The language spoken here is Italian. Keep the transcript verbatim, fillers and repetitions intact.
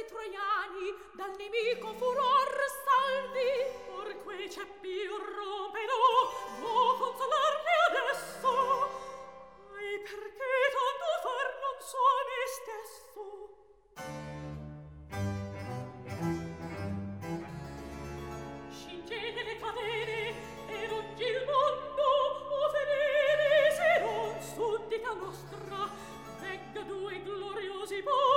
troiani dal nemico furor salvi, orque ceppi romperò, vo consolarli adesso. Ai, perché tanto far non so a me stesso. Scingete le catene e ruggi il mondo, o venire se non suddita nostra, vegga due gloriosi po